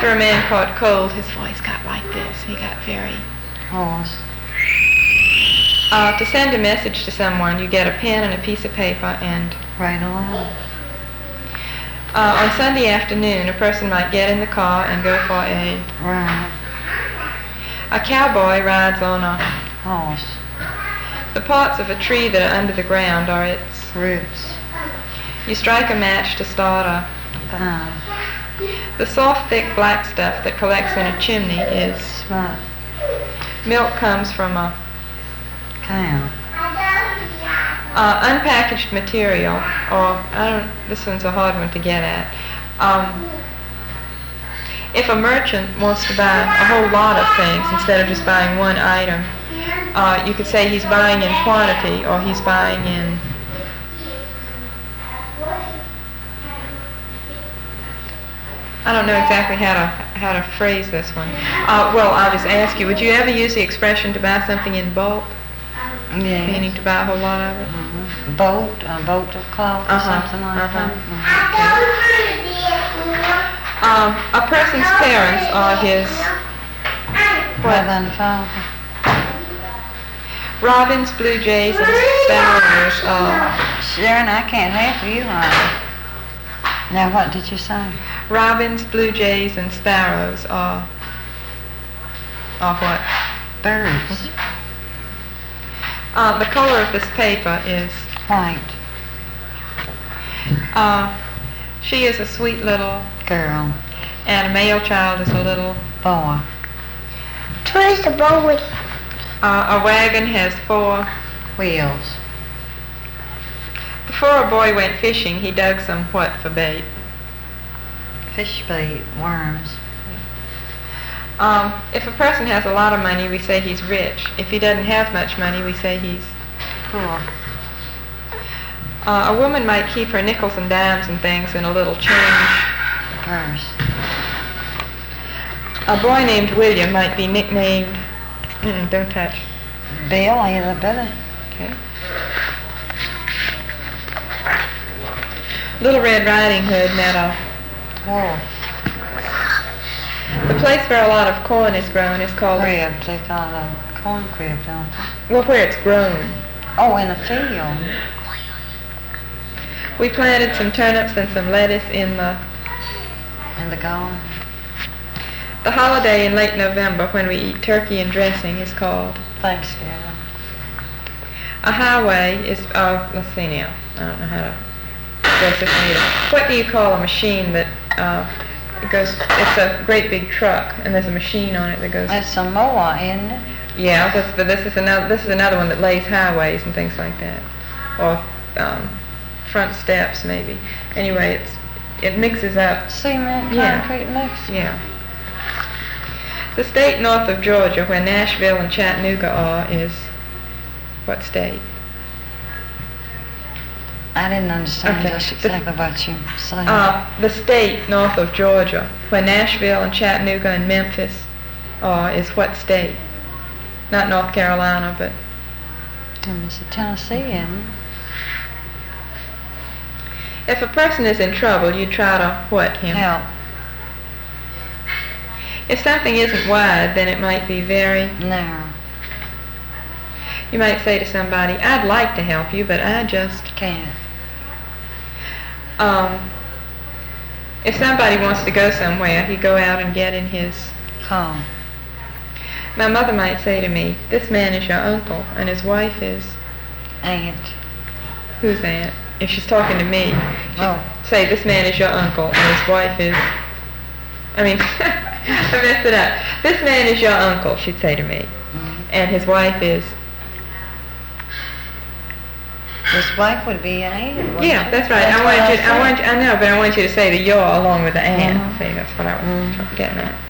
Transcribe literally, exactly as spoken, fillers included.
after a man caught cold, his voice got like this. He got very hoarse. Uh, to send a message to someone, you get a pen and a piece of paper and write aloud. Uh, on Sunday afternoon, a person might get in the car and go for a ride. A cowboy rides on a horse. The parts of a tree that are under the ground are its roots. You strike a match to start a fire. The soft, thick black stuff that collects in a chimney is smoke. Milk comes from a cow. Uh, unpackaged material, or I don't. This one's a hard one to get at. Um, if a merchant wants to buy a whole lot of things instead of just buying one item, uh, you could say he's buying in quantity, or he's buying in. I don't know exactly how to how to phrase this one. Uh, well, I'll just ask you: would you ever use the expression to buy something in bulk? Yeah. Meaning to buy a whole lot of it? Mm-hmm. Boat, a boat of cloth or uh-huh. something like uh-huh. that. Mm-hmm. Um, a person's parents are his mother and father. Robins, blue jays, and sparrows are... Sharon, I can't help you, honey. Now, what did you say? Robins, blue jays, and sparrows are... are what? Birds. Uh, the color of this paper is white. Uh, she is a sweet little girl, and a male child is a little boy. Where's the boy? Uh, a wagon has four wheels. Before a boy went fishing, he dug some what for bait? Fish bait, worms. Um, if a person has a lot of money, we say he's rich. If he doesn't have much money, we say he's poor. Uh, a woman might keep her nickels and dimes and things in a little change purse. A boy named William might be nicknamed, mm, don't touch. Bill, either better. Okay. Little Red Riding Hood met a wolf. The place where a lot of corn is grown is called crib. They call it a corn crib, don't they? Well, where it's grown. Oh, in a field. We planted some turnips and some lettuce in the in the garden. The holiday in late November when we eat turkey and dressing is called Thanksgiving. A highway is uh let's see now. I don't know how to address this either. What do you call a machine that uh It goes. It's a great big truck, and there's a machine on it that goes. It's a mower, isn't it? Yeah, this, but this is another. This is another one that lays highways and things like that, or um, front steps maybe. Anyway, it's it mixes up cement, yeah. concrete mix. Yeah. The state north of Georgia, where Nashville and Chattanooga are, is what state? I didn't understand okay. just exactly the, what you said. Uh, the state north of Georgia, where Nashville and Chattanooga and Memphis are, is what state? Not North Carolina, but... It's Tennessee, isn't it? If a person is in trouble, you try to what him? Help. If something isn't wide, then it might be very... narrow. You might say to somebody, I'd like to help you, but I just... can't. Um, if somebody wants to go somewhere, he'd go out and get in his car. My mother might say to me, this man is your uncle, and his wife is... Aunt. Who's aunt? If she's talking to me, she'd oh. say, this man is your uncle, and his wife is... I mean, I messed it up. This man is your uncle, she'd say to me, mm-hmm. and his wife is... His wife would be an aunt. Yeah, that's right. That's I want I you. I want. I know, but I want you to say the "your" along with the "and." Mm-hmm. See, that's what I was mm-hmm. getting at.